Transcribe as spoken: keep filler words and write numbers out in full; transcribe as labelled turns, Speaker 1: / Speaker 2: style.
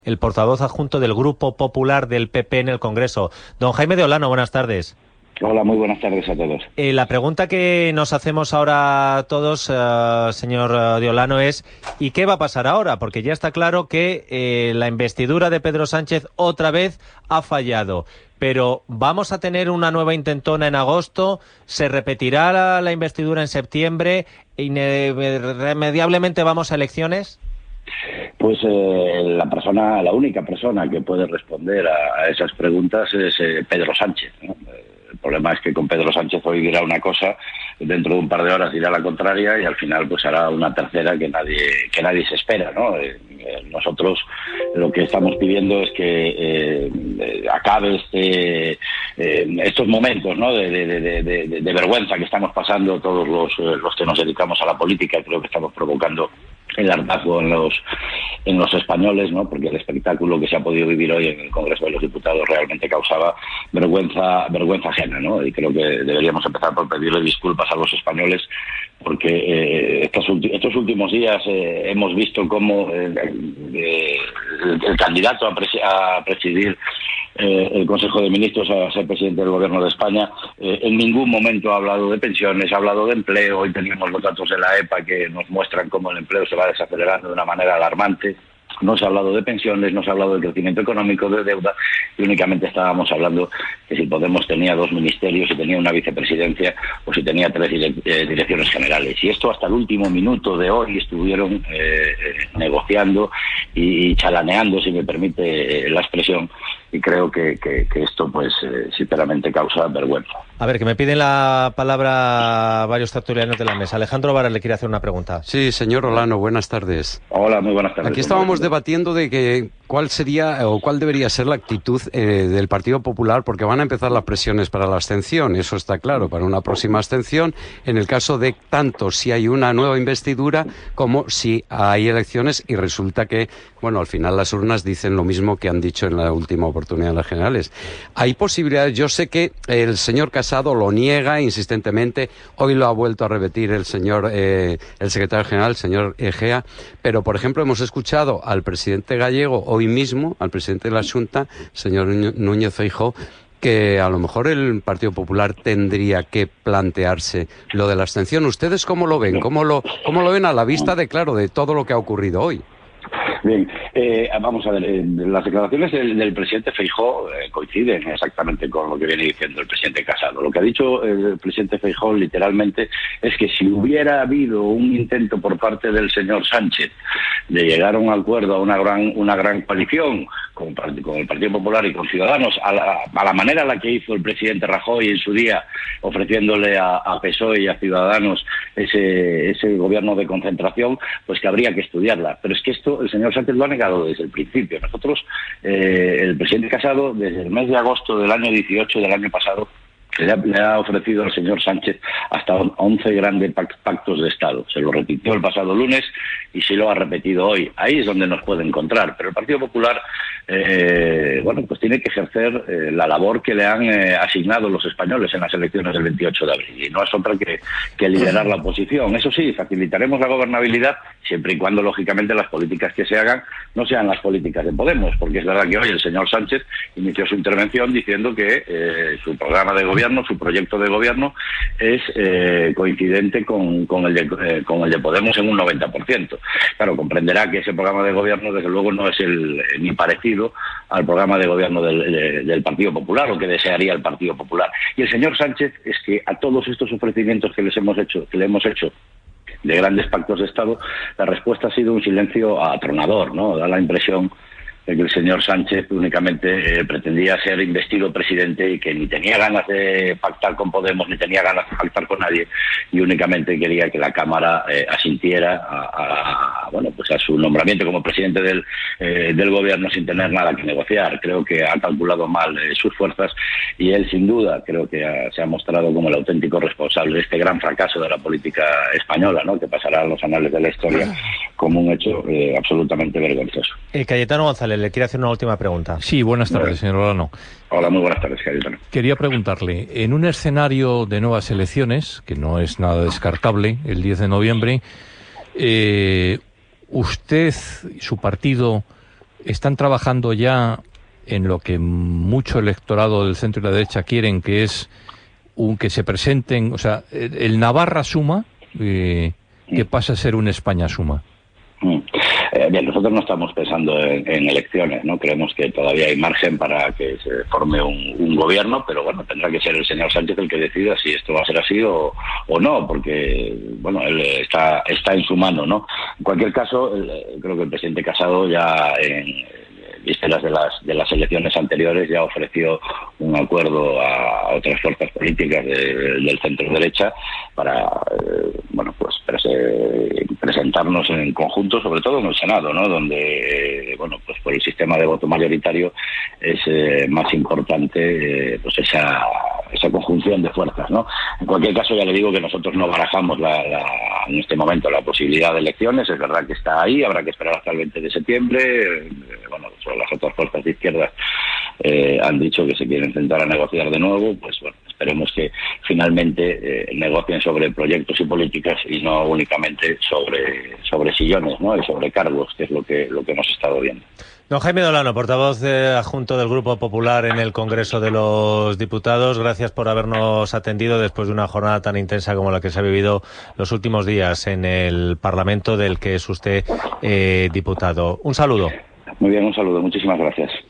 Speaker 1: El portavoz adjunto del Grupo Popular del P P en el Congreso. Don Jaime de Olano, buenas tardes.
Speaker 2: Hola, muy buenas tardes a todos.
Speaker 1: Eh, la pregunta que nos hacemos ahora todos, uh, señor de Olano, es ¿y qué va a pasar ahora? Porque ya está claro que eh, la investidura de Pedro Sánchez otra vez ha fallado. Pero ¿vamos a tener una nueva intentona en agosto? ¿Se repetirá la, la investidura en septiembre? ¿Irremediablemente vamos a elecciones?
Speaker 2: Pues eh, la persona, la única persona que puede responder a, a esas preguntas es eh, Pedro Sánchez, ¿no? El problema es que con Pedro Sánchez hoy dirá una cosa, dentro de un par de horas dirá la contraria y al final pues hará una tercera que nadie que nadie se espera, ¿no? Eh, eh, nosotros lo que estamos pidiendo es que eh, eh, acabe este eh, estos momentos, ¿no? de, de, de, de, de vergüenza que estamos pasando todos los, eh, los que nos dedicamos a la política. Creo que estamos provocando el hartazgo en los en los españoles, ¿no? Porque el espectáculo que se ha podido vivir hoy en el Congreso de los Diputados realmente causaba vergüenza vergüenza ajena, ¿no? Y creo que deberíamos empezar por pedirle disculpas a los españoles porque eh, estos, estos últimos días eh, hemos visto cómo eh, eh, el, el candidato a, presi a presidir eh, el Consejo de Ministros, a ser presidente del Gobierno de España, eh, en ningún momento ha hablado de pensiones, ha hablado de empleo. Hoy teníamos los datos de la E P A que nos muestran cómo el empleo se va desacelerando de una manera alarmante. No se ha hablado de pensiones, no se ha hablado de crecimiento económico, de deuda, y únicamente estábamos hablando que si Podemos tenía dos ministerios, si tenía una vicepresidencia o si tenía tres direcciones generales. Y esto hasta el último minuto de hoy estuvieron eh, negociando y chalaneando, si me permite la expresión, y creo que, que, que esto pues eh, sinceramente causa vergüenza.
Speaker 1: A ver, que me piden la palabra varios tertulianos de la mesa. Alejandro Varas le quiere hacer una pregunta.
Speaker 3: Sí, señor Olano, buenas tardes.
Speaker 2: Hola, muy buenas tardes.
Speaker 3: Aquí estábamos debatiendo de que cuál sería o cuál debería ser la actitud eh, del Partido Popular, porque van a empezar las presiones para la abstención, eso está claro, para una próxima abstención, en el caso de tanto si hay una nueva investidura como si hay elecciones y resulta que, bueno, al final las urnas dicen lo mismo que han dicho en la última oportunidad en las generales. Hay posibilidades, yo sé que el señor Casado lo niega insistentemente, hoy lo ha vuelto a repetir el señor, eh, el secretario general, el señor Egea, pero por ejemplo hemos escuchado al presidente gallego hoy mismo, al presidente de la Xunta, señor Núñez Feijóo, que a lo mejor el Partido Popular tendría que plantearse lo de la abstención. ¿Ustedes cómo lo ven? ¿Cómo lo, cómo lo ven a la vista de, claro, de todo lo que ha ocurrido hoy?
Speaker 2: Bien, eh, vamos a ver, eh, las declaraciones del, del presidente Feijóo eh, coinciden exactamente con lo que viene diciendo el presidente Casado. Lo que ha dicho el presidente Feijóo literalmente es que si hubiera habido un intento por parte del señor Sánchez de llegar a un acuerdo, a una gran una gran coalición con, con el Partido Popular y con Ciudadanos, a la, a la manera en la que hizo el presidente Rajoy en su día, ofreciéndole a, a P S O E y a Ciudadanos ese, ese gobierno de concentración, pues que habría que estudiarla. Pero es que esto el señor Sánchez lo ha negado desde el principio. Nosotros, eh, el presidente Casado, desde el mes de agosto del año dieciocho del año pasado, le ha, le ha ofrecido al señor Sánchez hasta once grandes pactos de Estado. Se lo repitió el pasado lunes y se lo ha repetido hoy. Ahí es donde nos puede encontrar. Pero el Partido Popular, eh, bueno, pues tiene que ejercer eh, la labor que le han eh, asignado los españoles en las elecciones del veintiocho de abril. Y no es otra que, que liderar la oposición. Eso sí, facilitaremos la gobernabilidad siempre y cuando, lógicamente, las políticas que se hagan no sean las políticas de Podemos. Porque es verdad que hoy el señor Sánchez inició su intervención diciendo que eh, su programa de gobierno, su proyecto de gobierno, es eh, coincidente con, con, el de, eh, con el de Podemos en un noventa por ciento. Claro, comprenderá que ese programa de gobierno, desde luego, no es el ni parecido al programa de gobierno del, de, del Partido Popular, o que desearía el Partido Popular. Y el señor Sánchez es que a todos estos ofrecimientos que les hemos hecho, que le hemos hecho de grandes pactos de Estado, la respuesta ha sido un silencio atronador, ¿no? Da la impresión de que el señor Sánchez únicamente eh, pretendía ser investido presidente y que ni tenía ganas de pactar con Podemos, ni tenía ganas de pactar con nadie, y únicamente quería que la Cámara eh, asintiera a, a, a, bueno, pues a su nombramiento como presidente del, eh, del gobierno sin tener nada que negociar. Creo que ha calculado mal eh, sus fuerzas y él, sin duda, creo que ha, se ha mostrado como el auténtico responsable de este gran fracaso de la política española, ¿no? Que pasará a los anales de la historia como un hecho eh, absolutamente vergonzoso.
Speaker 1: Eh, Cayetano González le quiere hacer una última pregunta.
Speaker 4: Sí, buenas tardes, señor Olano.
Speaker 2: Hola, muy buenas tardes, Cayetano.
Speaker 4: Quería preguntarle, en un escenario de nuevas elecciones, que no es nada descartable, el diez de noviembre, eh, ¿usted y su partido están trabajando ya en lo que mucho electorado del centro y la derecha quieren, que es un, que se presenten, o sea, el, el Navarra suma, eh, que pasa a ser un España suma.
Speaker 2: Mm. Eh, bien, nosotros no estamos pensando en, en elecciones, ¿no? Creemos que todavía hay margen para que se forme un, un gobierno, pero bueno, tendrá que ser el señor Sánchez el que decida si esto va a ser así o, o no, porque bueno, él está, está en su mano, ¿no? En cualquier caso, el, creo que el presidente Casado ya en vísperas de las de las elecciones anteriores ya ofreció un acuerdo a otras fuerzas políticas de, del centro derecha para eh, bueno pues prese, presentarnos en conjunto, sobre todo en el Senado, ¿no? Donde eh, bueno pues por el sistema de voto mayoritario es eh, más importante eh, pues esa esa conjunción de fuerzas, ¿no? En cualquier caso, ya le digo que nosotros no barajamos la, la, en este momento la posibilidad de elecciones. Es verdad que está ahí, habrá que esperar hasta el veinte de septiembre. Eh, bueno, las otras fuerzas de izquierda eh, han dicho que se quieren sentar a negociar de nuevo. Pues bueno, esperemos que finalmente eh, negocien sobre proyectos y políticas y no únicamente sobre sobre sillones, ¿no? Y sobre cargos, que es lo que lo que hemos estado viendo.
Speaker 1: Don Jaime Olano, portavoz eh, adjunto del Grupo Popular en el Congreso de los Diputados, gracias por habernos atendido después de una jornada tan intensa como la que se ha vivido los últimos días en el Parlamento del que es usted eh, diputado. Un saludo.
Speaker 2: Muy bien, un saludo. Muchísimas gracias.